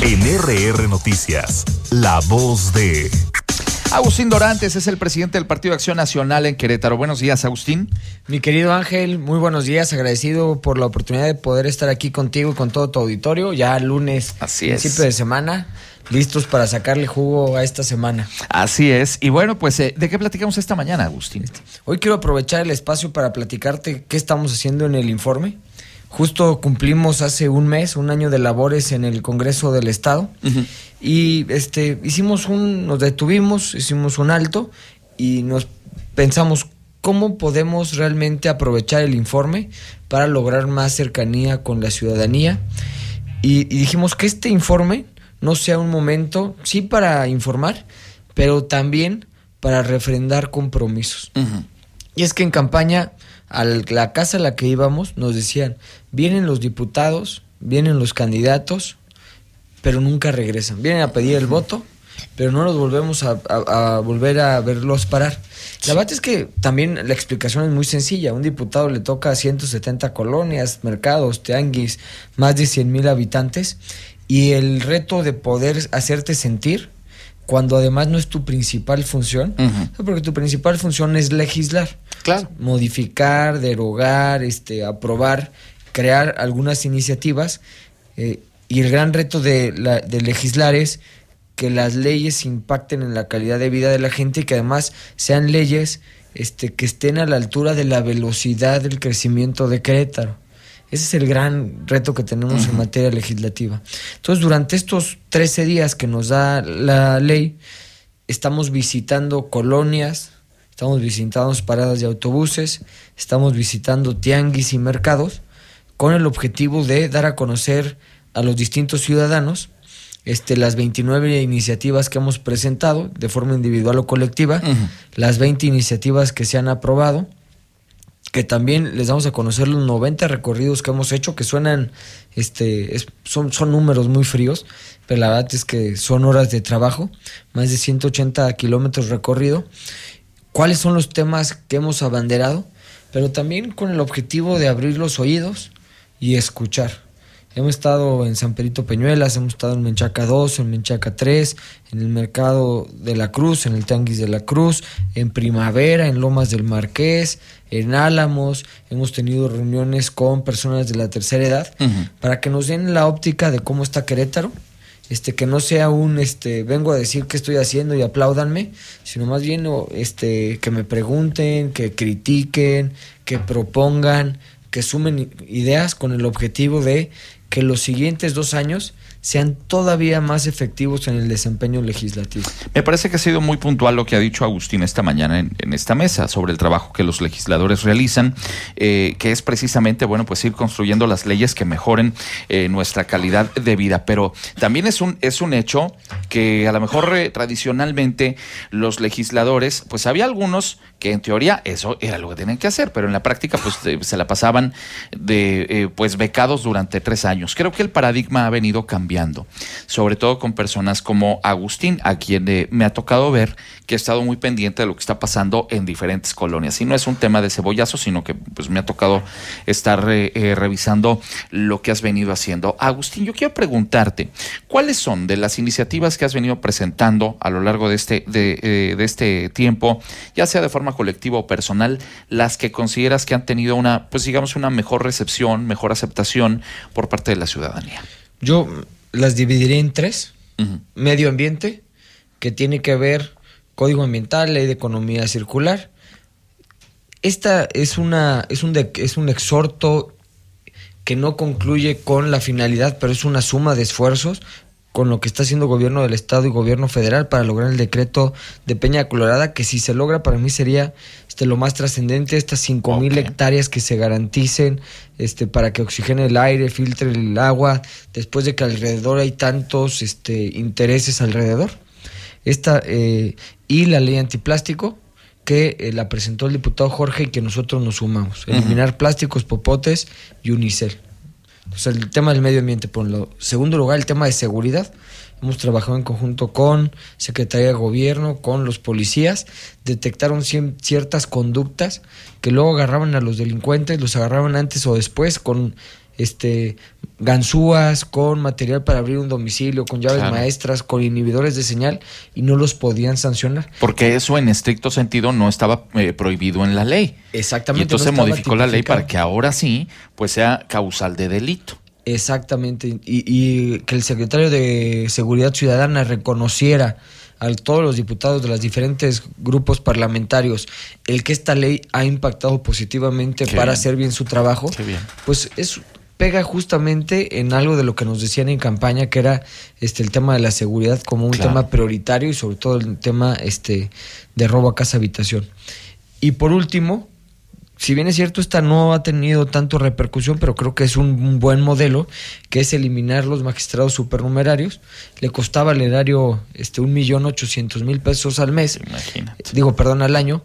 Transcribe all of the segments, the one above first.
En RR Noticias, la voz de... Agustín Dorantes es el presidente del Partido de Acción Nacional en Querétaro. Buenos días, Agustín. Mi querido Ángel, muy buenos días. Agradecido por la oportunidad de poder estar aquí contigo y con todo tu auditorio. Ya lunes, principio de semana, listos para sacarle jugo a esta semana. Así es. Y bueno, pues, ¿de qué platicamos esta mañana, Agustín? Hoy quiero aprovechar el espacio para platicarte qué estamos haciendo en el informe. Justo cumplimos hace un año de labores en el Congreso del Estado. Uh-huh. Y nos detuvimos, hicimos un alto y nos pensamos cómo podemos realmente aprovechar el informe para lograr más cercanía con la ciudadanía. Y dijimos que este informe no sea un momento, sí, para informar, pero también para refrendar compromisos. Uh-huh. Y es que en campaña, a la casa a la que íbamos, nos decían, vienen los diputados, vienen los candidatos, pero nunca regresan. Vienen a pedir el voto, pero no los volvemos a volver a verlos parar. La verdad es que también la explicación es muy sencilla. A un diputado le toca 170 colonias, mercados, tianguis, más de 100,000 habitantes, y el reto de poder hacerte sentir cuando además no es tu principal función, uh-huh, porque tu principal función es legislar. Claro. Modificar, derogar, aprobar, crear algunas iniciativas, y el gran reto de legislar es que las leyes impacten en la calidad de vida de la gente y que además sean leyes que estén a la altura de la velocidad del crecimiento de Querétaro. Ese es el gran reto que tenemos, uh-huh, en materia legislativa. Entonces, durante estos 13 días que nos da la ley, estamos visitando colonias, estamos visitando paradas de autobuses, estamos visitando tianguis y mercados, con el objetivo de dar a conocer a los distintos ciudadanos las 29 iniciativas que hemos presentado de forma individual o colectiva, uh-huh, las 20 iniciativas que se han aprobado, que también les damos a conocer los 90 recorridos que hemos hecho, que suenan, son números muy fríos, pero la verdad es que son horas de trabajo, más de 180 kilómetros recorrido. ¿Cuáles son los temas que hemos abanderado? Pero también con el objetivo de abrir los oídos y escuchar. Hemos estado en San Pedrito Peñuelas, hemos estado en Menchaca 2, en Menchaca 3, en el Mercado de la Cruz, en el Tianguis de la Cruz, en Primavera, en Lomas del Marqués, en Álamos. Hemos tenido reuniones con personas de la tercera edad, uh-huh, para que nos den la óptica de cómo está Querétaro, que no sea vengo a decir qué estoy haciendo y apláudanme, sino más bien que me pregunten, que critiquen, que propongan, que sumen ideas con el objetivo de que los siguientes 2 años sean todavía más efectivos en el desempeño legislativo. Me parece que ha sido muy puntual lo que ha dicho Agustín esta mañana en esta mesa sobre el trabajo que los legisladores realizan, que es precisamente, pues ir construyendo las leyes que mejoren nuestra calidad de vida. Pero también es un hecho que a lo mejor tradicionalmente los legisladores, pues había algunos que en teoría eso era lo que tenían que hacer, pero en la práctica se la pasaban de becados durante 3 años. Creo que el paradigma ha venido cambiando, sobre todo con personas como Agustín, a quien me ha tocado ver que ha estado muy pendiente de lo que está pasando en diferentes colonias. Y no es un tema de cebollazo, sino que me ha tocado estar revisando lo que has venido haciendo. Agustín, yo quiero preguntarte, ¿cuáles son de las iniciativas que has venido presentando a lo largo de este tiempo, ya sea de forma colectiva o personal, las que consideras que han tenido una mejor recepción, mejor aceptación por parte de la ciudadanía? Yo las dividiré en 3. Uh-huh. Medio ambiente, que tiene que ver Código Ambiental, Ley de Economía Circular. Esta es un exhorto que no concluye con la finalidad, pero es una suma de esfuerzos con lo que está haciendo el gobierno del estado y gobierno federal para lograr el decreto de Peña Colorada, que si se logra para mí sería lo más trascendente, estas 5,000 hectáreas que se garanticen para que oxigene el aire, filtre el agua, después de que alrededor hay tantos intereses alrededor. Y la ley antiplástico, que la presentó el diputado Jorge y que nosotros nos sumamos. Eliminar plásticos, popotes y unicel. Entonces, el tema del medio ambiente, por lo segundo lugar, el tema de seguridad. Hemos trabajado en conjunto con Secretaría de Gobierno, con los policías, detectaron ciertas conductas que luego agarraban a los delincuentes, los agarraban antes o después con ganzúas, con material para abrir un domicilio, con llaves maestras, con inhibidores de señal, y no los podían sancionar. Porque eso en estricto sentido no estaba prohibido en la ley. Exactamente. Y entonces se modificó la ley para que ahora sí pues sea causal de delito. Exactamente, y que el secretario de Seguridad Ciudadana reconociera a todos los diputados de los diferentes grupos parlamentarios el que esta ley ha impactado positivamente para hacer bien su trabajo, pues eso pega justamente en algo de lo que nos decían en campaña, que era el tema de la seguridad como un tema prioritario, y sobre todo el tema de robo a casa habitación. Y por último, si bien es cierto, esta no ha tenido tanto repercusión, pero creo que es un buen modelo, que es eliminar los magistrados supernumerarios. Le costaba al erario 1,800,000 pesos al mes. Imagínate. Al año.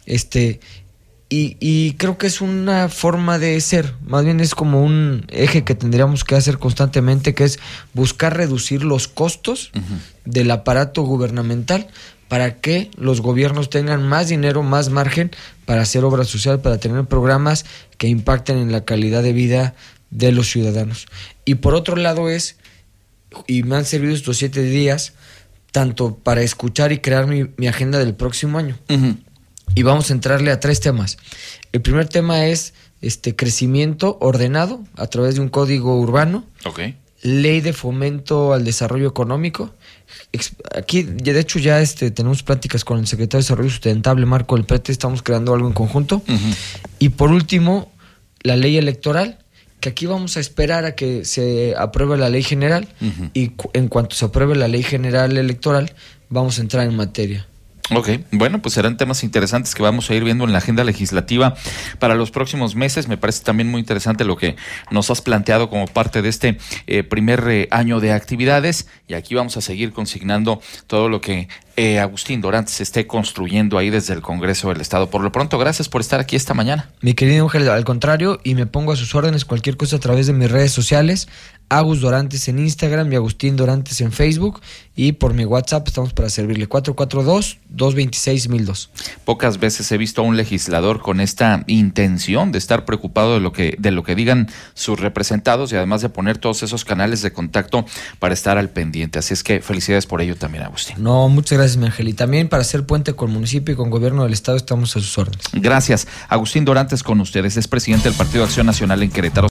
Y creo que es una forma de ser, más bien es como un eje que tendríamos que hacer constantemente, que es buscar reducir los costos del aparato gubernamental, para que los gobiernos tengan más dinero, más margen para hacer obra social, para tener programas que impacten en la calidad de vida de los ciudadanos. Y por otro lado y me han servido estos 7 días, tanto para escuchar y crear mi agenda del próximo año. Y vamos a entrarle a 3 temas. El primer tema es crecimiento ordenado a través de un código urbano. Ley de fomento al desarrollo económico. Aquí, de hecho, ya tenemos pláticas con el secretario de Desarrollo Sustentable, Marco del Prete, estamos creando algo en conjunto. Y por último, la ley electoral, que aquí vamos a esperar a que se apruebe la ley general, y en cuanto se apruebe la ley general electoral, vamos a entrar en materia. Ok, bueno, pues serán temas interesantes que vamos a ir viendo en la agenda legislativa para los próximos meses. Me parece también muy interesante lo que nos has planteado como parte de este primer año de actividades, y aquí vamos a seguir consignando todo lo que Agustín Dorantes esté construyendo ahí desde el Congreso del Estado. Por lo pronto, gracias por estar aquí esta mañana. Mi querido Ángel, al contrario, y me pongo a sus órdenes, cualquier cosa a través de mis redes sociales, Agus Dorantes en Instagram y Agustín Dorantes en Facebook, y por mi WhatsApp estamos para servirle, 442-226-1002. Pocas veces he visto a un legislador con esta intención de estar preocupado de lo que digan sus representados, y además de poner todos esos canales de contacto para estar al pendiente. Así es que felicidades por ello también, Agustín. No, muchas gracias, mi Ángel. Y también para hacer puente con municipio y con gobierno del Estado estamos a sus órdenes. Gracias. Agustín Dorantes con ustedes, es presidente del Partido Acción Nacional en Querétaro.